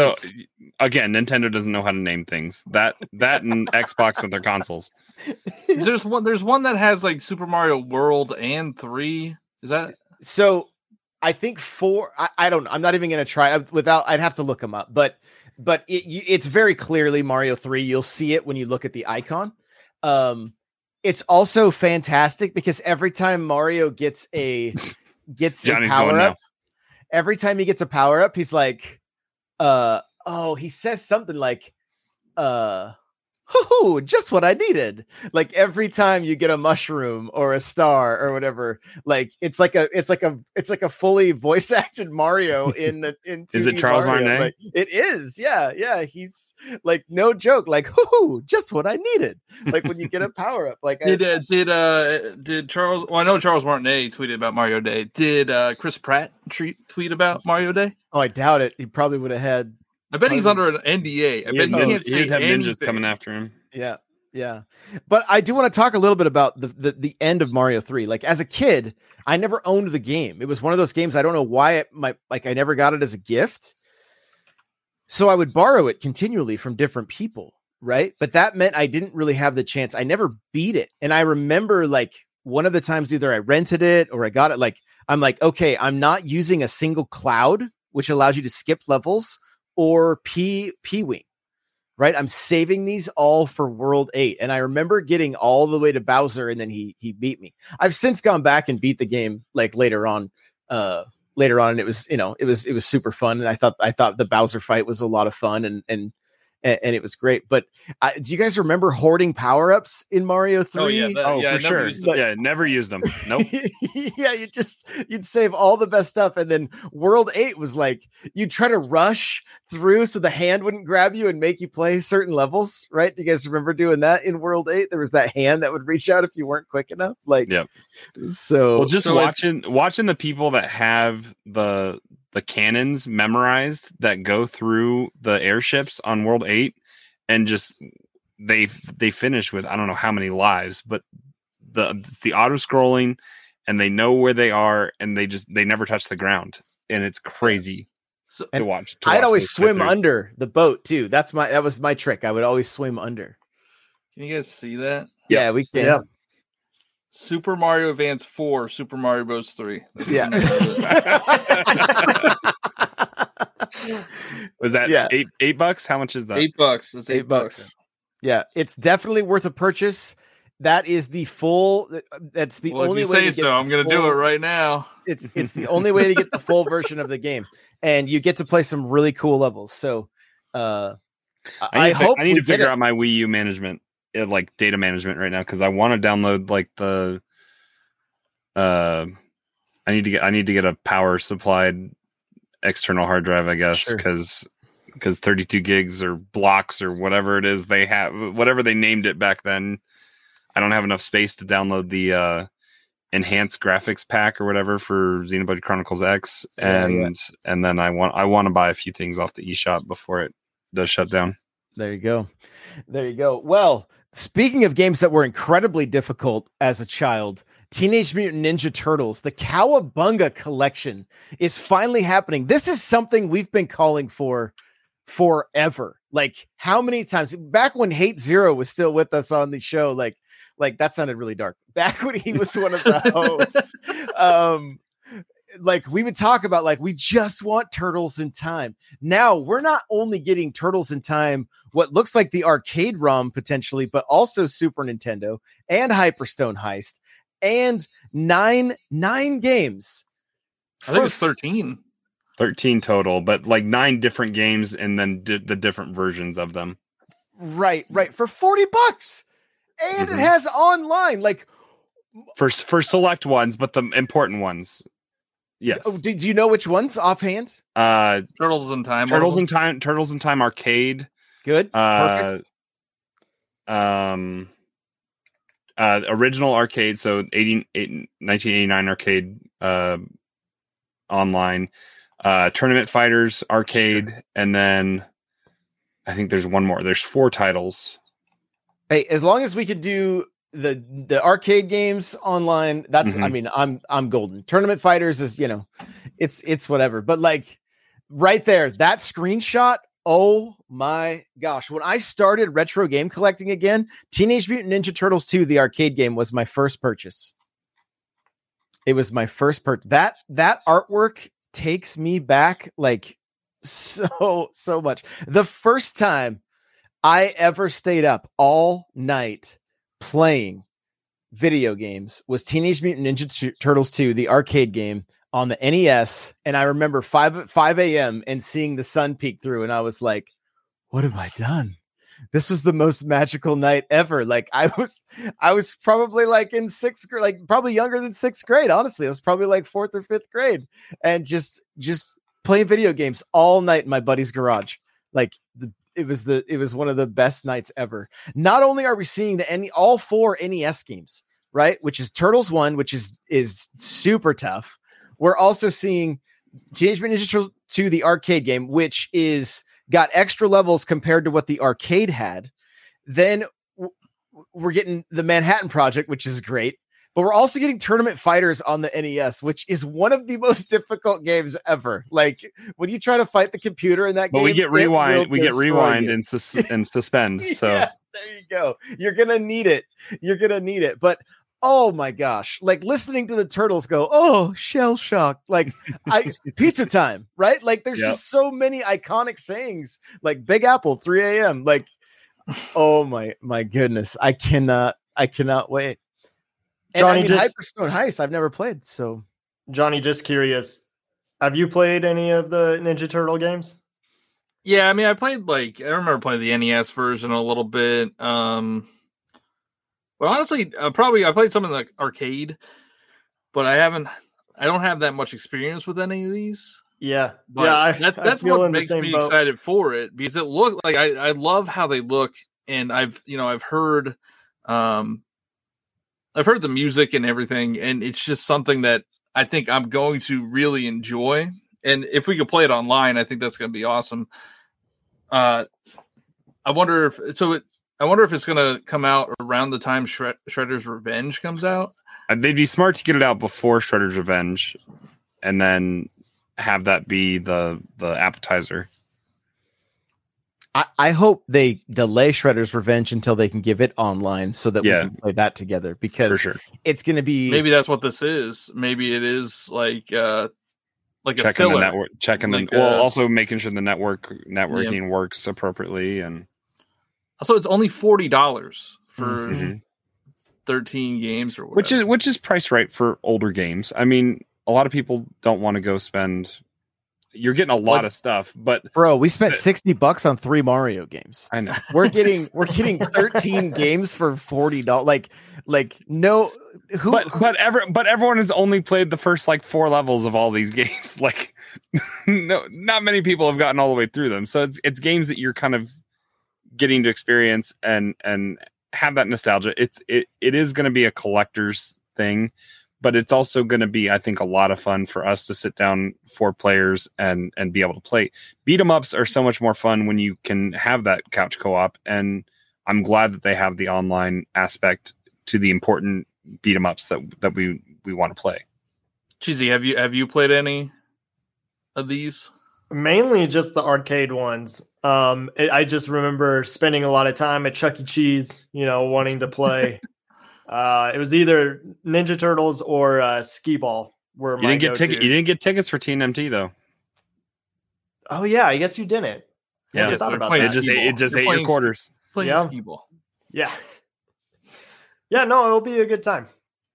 Again, Nintendo doesn't know how to name things. That and Xbox with their consoles. There's one that has like Super Mario World and 3. Is that so? I think 4. I don't know. I'm not even going to try without. I'd have to look them up. But it's very clearly Mario 3. You'll see it when you look at the icon. It's also fantastic because every time Mario gets a power up. Every time he gets a power up, he's like, he says something like, just what I needed. Like every time you get a mushroom or a star or whatever, like it's like a fully voice acted Mario in Is it Charles Martinet? Like, it is. Yeah. He's like, no joke. Like, just what I needed. Like when you get a power up. Like did Charles? Well, I know Charles Martinet tweeted about Mario Day. Did Chris Pratt tweet about Mario Day? Oh, I doubt it. He probably would have had. I bet he's under an NDA. I bet he can't say he'd have anything. ninjas coming after him. Yeah. But I do want to talk a little bit about the end of Mario 3. Like as a kid, I never owned the game. It was one of those games. I don't know why I never got it as a gift. So I would borrow it continually from different people. Right. But that meant I didn't really have the chance. I never beat it. And I remember like one of the times either I rented it or I got it. Like, I'm like, okay, I'm not using a single cloud, which allows you to skip levels, or P-Wing. right? I'm saving these all for World 8. And I remember getting all the way to Bowser, and then he beat me. I've since gone back and beat the game like later on, and it was, it was super fun. And I thought the Bowser fight was a lot of fun, and it was great. But do you guys remember hoarding power-ups in Mario 3? For sure. Never used them. Nope. Yeah, you'd save all the best stuff, and then World 8 was like you'd try to rush through so the hand wouldn't grab you and make you play certain levels, right? Do you guys remember doing that in World 8? There was that hand that would reach out if you weren't quick enough. So watching the people that have the cannons memorized that go through the airships on World 8, and just they finish with I don't know how many lives, but it's the auto scrolling, and they know where they are, and they never touch the ground, and it's crazy to watch. I'd always swim under the boat too. That was my trick. I would always swim under. Can you guys see that? Yeah, we can. Yeah. Super Mario Advance 4, Super Mario Bros. 3. Yeah. Was that $8? How much is that? $8. That's $8. Yeah, it's definitely worth a purchase. That is the full. That's the only way. If you say so, I'm going to do it right now. It's the only way to get the full version of the game, and you get to play some really cool levels. So, I need to figure out my Wii U management. Like data management right now, because I want to download like the I need to get a power supplied external hard drive, I guess, because 32 gigs or blocks or whatever it is they have, whatever they named it back then, I don't have enough space to download the enhanced graphics pack or whatever for Xenoblade Chronicles X, and then I want to buy a few things off the eShop before it does shut down. There you go. Well, speaking of games that were incredibly difficult as a child, Teenage Mutant Ninja Turtles, the Cowabunga collection is finally happening. This is something we've been calling for forever. Like, how many times back when Hate Zero was still with us on the show, like that sounded really dark. Back when he was one of the hosts, like we would talk about, like, we just want Turtles in Time. Now we're not only getting Turtles in Time, what looks like the arcade ROM potentially, but also Super Nintendo and Hyperstone Heist, and nine games. I think it's 13. 13 total, but like 9 different games, and then the different versions of them. Right. For $40. And it has online, like for select ones, but the important ones. Yes. Oh, do you know which ones offhand? Turtles in Time. Turtles in Time arcade. Good. Perfect. Original arcade, so 1989 arcade online. Tournament Fighters arcade, and then I think there's one more. There's 4 titles. Hey, as long as we could do the arcade games online, that's I mean, I'm golden. Tournament Fighters is, it's whatever. But like right there, that screenshot, oh my gosh. When I started retro game collecting again, Teenage Mutant Ninja Turtles 2, the arcade game, was my first purchase. It was my first purchase. That artwork takes me back like so much. The first time I ever stayed up all night playing video games was Teenage Mutant Ninja Turtles 2, the arcade game on the NES. And I remember 5 a.m. and seeing the sun peek through, and I was like, what have I done? This was the most magical night ever. Like I was probably like in 6th grade, like probably younger than 6th grade. Honestly, I was probably like 4th or 5th grade, and just playing video games all night in my buddy's garage. Like it was one of the best nights ever. Not only are we seeing all 4 NES games, right? Which is Turtles 1, which is super tough. We're also seeing Teenage Mutant Ninja Turtles 2, the arcade game, which is got extra levels compared to what the arcade had. Then we're getting the Manhattan Project, which is great. But we're also getting Tournament Fighters on the NES, which is one of the most difficult games ever. Like when you try to fight the computer in that game, we get rewind and suspend. So yeah, there you go. You're gonna need it. But Oh my gosh. Like listening to the turtles go, oh, shell shock. Like pizza time, right? Like there's just so many iconic sayings like Big Apple, 3 a.m. Like, oh my goodness. I cannot wait. And Johnny, Hyperstone Heist, I've never played. So Johnny, just curious. Have you played any of the Ninja Turtle games? Yeah, I mean, I remember playing the NES version a little bit. But honestly, I played some in the arcade, but I don't have that much experience with any of these. Yeah. But that's what makes me excited for it, because it looked like I love how they look, and I've heard the music and everything, and it's just something that I think I'm going to really enjoy. And if we could play it online, I think that's going to be awesome. I wonder if it's going to come out around the time Shredder's Revenge comes out. They'd be smart to get it out before Shredder's Revenge, and then have that be the appetizer. I hope they delay Shredder's Revenge until they can give it online so that we can play that together, because it's going to be... Maybe that's what this is. Maybe it is like a checking the network, also making sure the networking works appropriately. And also, it's only $40 for 13 games or whatever. Which is priced right for older games. I mean, a lot of people don't want to go spend... You're getting a lot of stuff, but bro, we spent $60 on 3 Mario games. I know. We're getting 13 games for $40. Like no, but everyone has only played the first 4 levels of all these games. Like, no, not many people have gotten all the way through them. So it's games that you're kind of getting to experience and have that nostalgia. It is going to be a collector's thing. But it's also going to be, I think, a lot of fun for us to sit down 4 players and be able to play. Beat 'em ups are so much more fun when you can have that couch co-op, and I'm glad that they have the online aspect to the important beat 'em ups that we want to play. Cheesy, have you played any of these? Mainly just the arcade ones. I just remember spending a lot of time at Chuck E. Cheese, wanting to play. It was either Ninja Turtles or Skee Ball. You didn't get tickets for TNMT though. Oh yeah, I guess you didn't. Yeah, I thought about that. It just ate your quarters. Playing Skee Ball. Yeah. Yeah, no, it'll be a good time.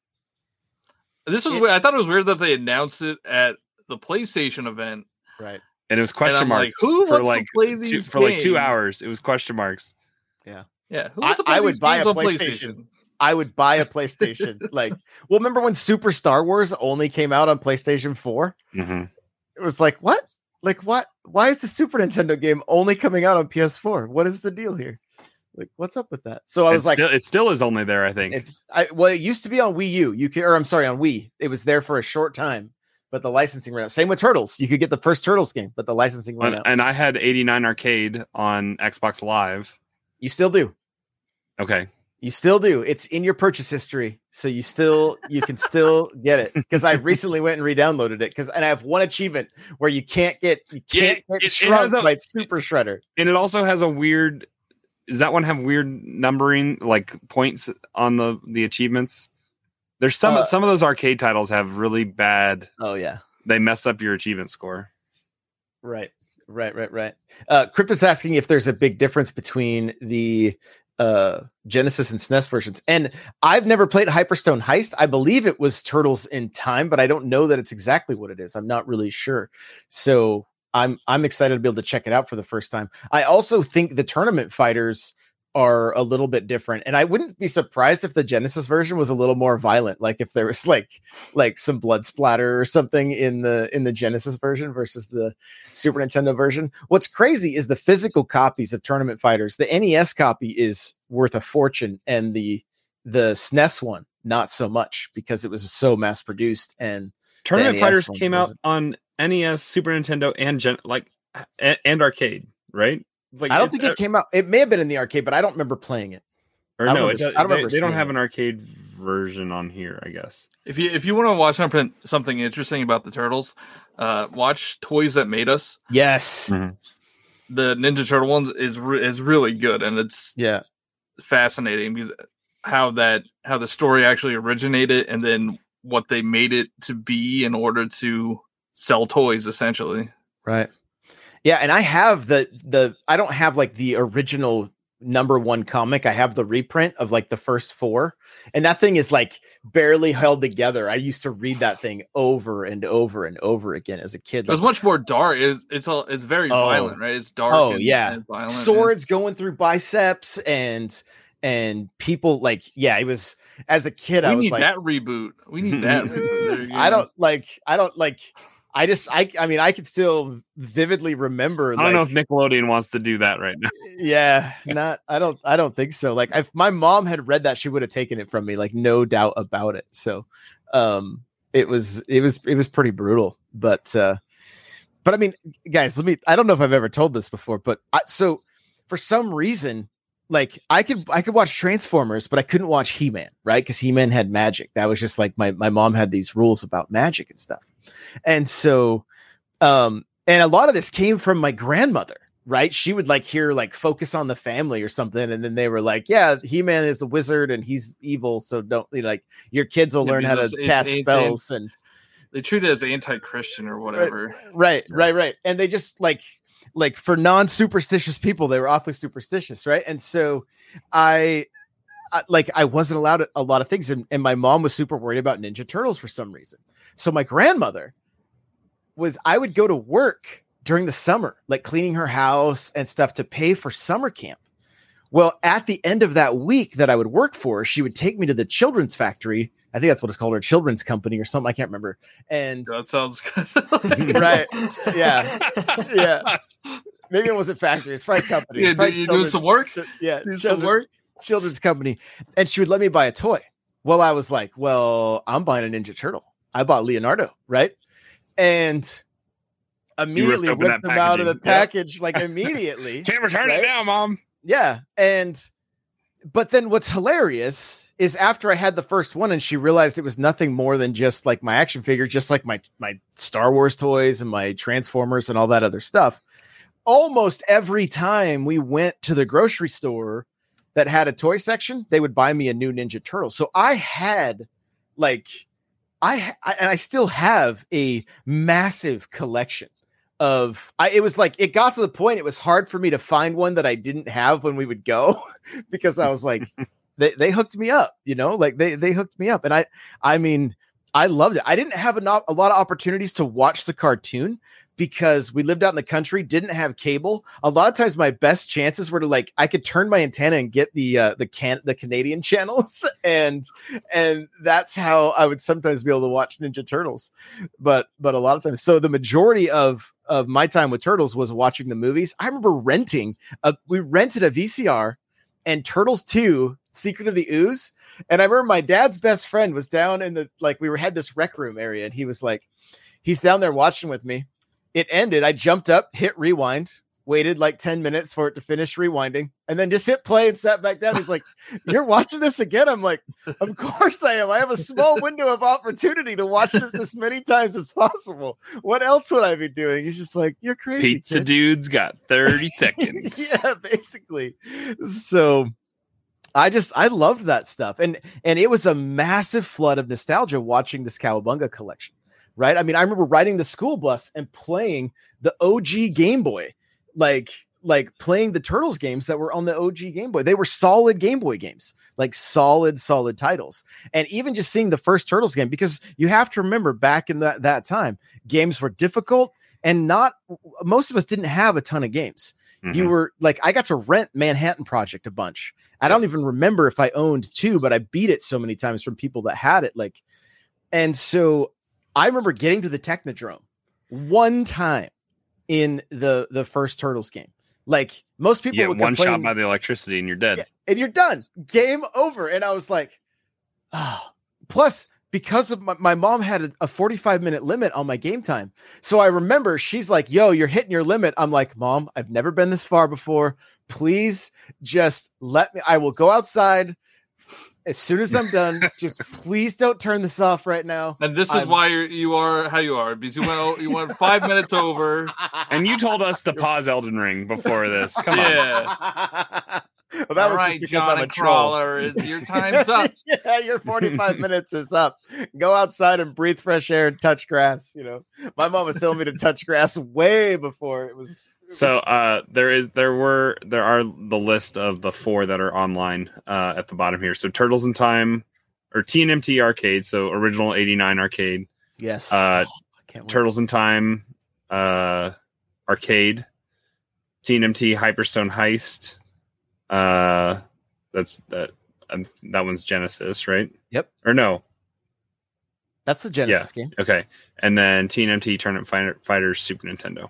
This was weird. I thought it was weird that they announced it at the PlayStation event. Right. And it was question marks who wants to play these for 2 hours. It was question marks. Yeah. Yeah. Who wants to play these games on PlayStation? I would buy a PlayStation. Remember when Super Star Wars only came out on PlayStation 4? Mm-hmm. It was like, what? Like, what? Why is the Super Nintendo game only coming out on PS4? What is the deal here? Like, what's up with that? So I was it still is only there, I think. It used to be on Wii U. On Wii. It was there for a short time, but the licensing ran out. Same with Turtles. You could get the first Turtles game, but the licensing ran out. And I had 89 Arcade on Xbox Live. You still do. Okay. You still do. It's in your purchase history, so you can still get it. Because I recently went and re-downloaded it. And I have one achievement where you can't get shrunk by Super Shredder. And it also has a weird. Does that one have weird numbering, like points on the achievements? There's some of those arcade titles have really bad. Oh yeah, they mess up your achievement score. Right. Cryptid's asking if there's a big difference between the Genesis and SNES versions, and I've never played Hyperstone Heist. I believe it was Turtles in Time, but I don't know that it's exactly what it is. I'm not really sure, so I'm excited to be able to check it out for the first time. I also think the tournament fighters are a little bit different, and I wouldn't be surprised if the Genesis version was a little more violent, like if there was like some blood splatter or something in the Genesis version versus the Super Nintendo version. What's crazy is the physical copies of tournament fighters. The NES copy is worth a fortune, and the SNES one not so much, because it was so mass produced. And tournament fighters came out on NES, Super Nintendo, and arcade, right? I don't think it came out. It may have been in the arcade, but I don't remember playing it. Or no, they don't have an arcade version on here, I guess. If you want to watch something interesting about the Turtles, watch Toys That Made Us. Yes, the Ninja Turtle ones is really good, and it's fascinating, because how the story actually originated and then what they made it to be in order to sell toys, essentially. Right. Yeah, and I have I don't have like the original #1 comic. I have the reprint of like the first 4, and that thing is like barely held together. I used to read that thing over and over and over again as a kid. It was much more dark. It's very violent, right? It's dark. And violent, swords going through biceps and people like, it was, as a kid, I was like, that reboot. We need that reboot. I don't like. I can still vividly remember. I don't know if Nickelodeon wants to do that right now. Yeah, I don't think so. Like, if my mom had read that, she would have taken it from me, like, no doubt about it. So, it was pretty brutal. But I mean, guys, I don't know if I've ever told this before, but so for some reason, like, I could watch Transformers, but I couldn't watch He-Man, right? Because He-Man had magic. That was just like my mom had these rules about magic and stuff. And so, and a lot of this came from my grandmother, right? She would like hear like Focus on the Family or something. And then they were like, yeah, He-Man is a wizard and he's evil. So don't, like, your kids will learn how to cast spells. And they treat it as anti-Christian or whatever. Right. And they just like for non-superstitious people, they were awfully superstitious. Right. And so I wasn't allowed a lot of things. And my mom was super worried about Ninja Turtles for some reason. So my grandmother I would go to work during the summer, like cleaning her house and stuff to pay for summer camp. Well, at the end of that week that I would work for, she would take me to the children's factory. I think that's what it's called, or children's company or something. I can't remember. And that sounds good. Right. Yeah. Maybe it wasn't factory. It's probably company. Yeah, you doing some work? Yeah. Children's company. And she would let me buy a toy. Well, I was like, I'm buying a Ninja Turtle. I bought Leonardo, right? And immediately ripped them out of the package, like immediately. Can't return it now, Mom. Yeah. But then what's hilarious is after I had the first one and she realized it was nothing more than just like my action figure, just like my Star Wars toys and my Transformers and all that other stuff. Almost every time we went to the grocery store that had a toy section, they would buy me a new Ninja Turtle. So I had I still have a massive collection of, it was like, it got to the point, it was hard for me to find one that I didn't have when we would go because I was like, they hooked me up, like they hooked me up. And I mean, I loved it. I didn't have a lot of opportunities to watch the cartoon because we lived out in the country, didn't have cable. A lot of times my best chances were to I could turn my antenna and get the Canadian channels. And that's how I would sometimes be able to watch Ninja Turtles. But a lot of times, so the majority of my time with Turtles was watching the movies. I remember we rented a VCR and Turtles 2, Secret of the Ooze. And I remember my dad's best friend was down in had this rec room area and he was like, he's down there watching with me. It ended. I jumped up, hit rewind, waited like 10 minutes for it to finish rewinding, and then just hit play and sat back down. He's like, "You're watching this again?" I'm like, "Of course I am. I have a small window of opportunity to watch this as many times as possible. What else would I be doing?" He's just like, "You're crazy. Pizza kid. Dude's got 30 seconds." Yeah, basically. So I loved that stuff. And it was a massive flood of nostalgia watching this Cowabunga collection. Right. I mean, I remember riding the school bus and playing the OG Game Boy, like playing the Turtles games that were on the OG Game Boy. They were solid Game Boy games, like solid titles. And even just seeing the first Turtles game, because you have to remember back in that time, games were difficult and most of us didn't have a ton of games. Mm-hmm. You were like, I got to rent Manhattan Project a bunch. I don't even remember if I owned 2, but I beat it so many times from people that had it. And so I remember getting to the Technodrome one time in the first Turtles game. Like most people would one shot by the electricity and you're dead. And you're done. Game over. And I was like, plus because of my mom had a 45-minute limit on my game time. So I remember she's like, "Yo, you're hitting your limit." I'm like, "Mom, I've never been this far before. Please just let me, I will go outside as soon as I'm done. Just please don't turn this off right now." And this is why you are how you are, because you went 5 minutes over. And you told us to pause Elden Ring before this. Come on. Well, that was just because I'm a Crawler, your time's up. Yeah, your 45 minutes is up. Go outside and breathe fresh air and touch grass. My mom was telling me to touch grass way before it was. So there are the list of the 4 that are online at the bottom here. So Turtles in Time or TNMT Arcade, so original 89 arcade. Yes. Turtles in Time Arcade, TNMT Hyperstone Heist. That one's Genesis, right? Yep. Or no? That's the Genesis game. Okay. And then TNMT Tournament Fighters Super Nintendo.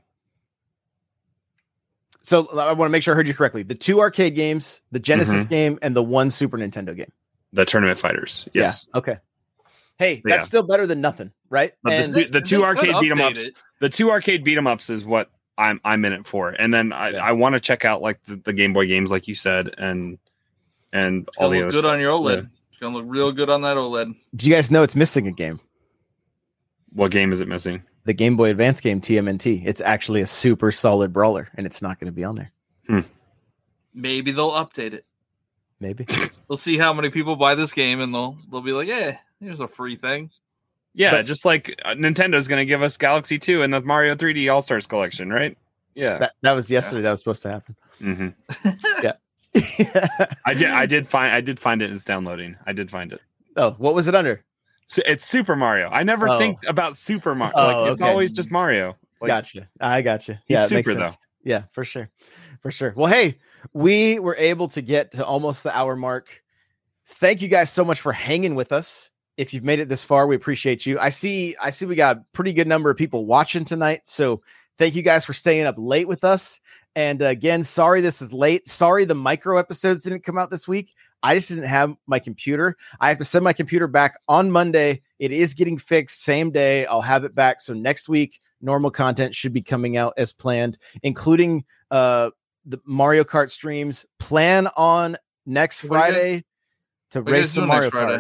So I want to make sure I heard you correctly. The 2 arcade games, the Genesis game, and the 1 Super Nintendo game. The Tournament Fighters. Yes. Yeah. Okay. Hey, that's still better than nothing, right? And the 2 arcade beat 'em ups. The 2 arcade beat 'em ups is what I'm in it for. And then I want to check out like the Game Boy games, like you said, and all the other good stuff. on your OLED. Yeah. It's gonna look real good on that OLED. Do you guys know it's missing a game? What game is it missing? The Game Boy Advance game TMNT. It's actually a super solid brawler, and it's not going to be on there. Maybe they'll update it. Maybe we'll see how many people buy this game, and they'll be like, "Yeah, here's a free thing." Yeah, just like Nintendo's going to give us Galaxy 2 and the Mario 3D All Stars collection, right? Yeah, that was yesterday. That was supposed to happen. Mm-hmm. Yeah, I did find it. It's downloading. I did find it. Oh, what was it under? So it's Super Mario. I never think about Super Mario. It's always just Mario. Gotcha. I gotcha. Yeah, it makes sense. Though. Yeah, for sure. Well, hey, we were able to get to almost the hour mark. Thank you guys so much for hanging with us. If you've made it this far, we appreciate you. I see we got a pretty good number of people watching tonight. So thank you guys for staying up late with us. And again, sorry this is late. Sorry the micro episodes didn't come out this week. I just didn't have my computer. I have to send my computer back on Monday. It is getting fixed same day. I'll have it back. So next week, normal content should be coming out as planned, including the Mario Kart streams. Plan on next Friday to race some Mario Kart.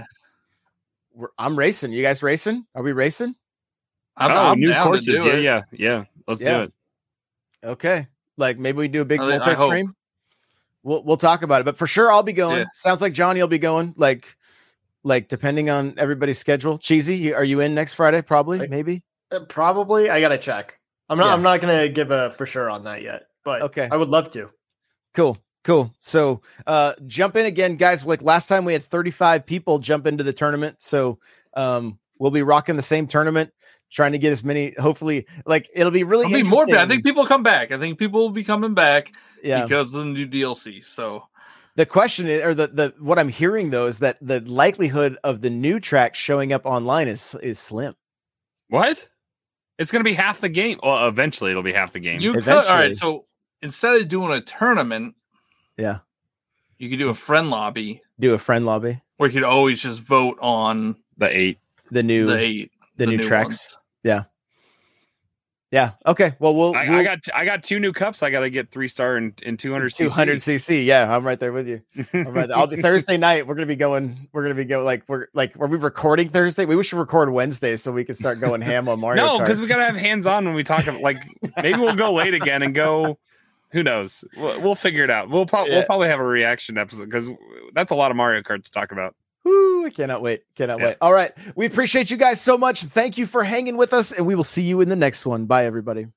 I'm racing. You guys racing? Are we racing? I'm new courses. Yeah. Let's do it. Okay. Like maybe we do a big multi-stream. We'll talk about it, but for sure I'll be going. Yeah. Sounds like Johnny will be going. Like depending on everybody's schedule. Cheesy, are you in next Friday? Probably, maybe. Probably. I gotta check. I'm not gonna give a for sure on that yet, but okay. I would love to. Cool. So jump in again, guys. Like last time we had 35 people jump into the tournament. So we'll be rocking the same tournament, trying to get as many, hopefully, like it'll be really interesting. I think people come back. I think people will be coming back because of the new DLC. So the question is, or the what I'm hearing though, is that the likelihood of the new track showing up online is slim. What? It's going to be half the game. Well, eventually it'll be half the game. You could, all right. So instead of doing a tournament, you could do a friend lobby. Or you could always just vote on the new tracks. Ones. Yeah. Okay. Well, I got 2 new cups. I got to get 3-star in 200 cc. Yeah, I'm right there with you. I'll be Thursday night. We're gonna be going. Are we recording Thursday? We should record Wednesday so we can start going ham on Mario. No, because we gotta have hands on when we talk. Like maybe we'll go late again and go. Who knows? We'll figure it out. We'll probably have a reaction episode because that's a lot of Mario Kart to talk about. Woo, I cannot wait. Wait. All right. We appreciate you guys so much. Thank you for hanging with us, and we will see you in the next one. Bye, everybody.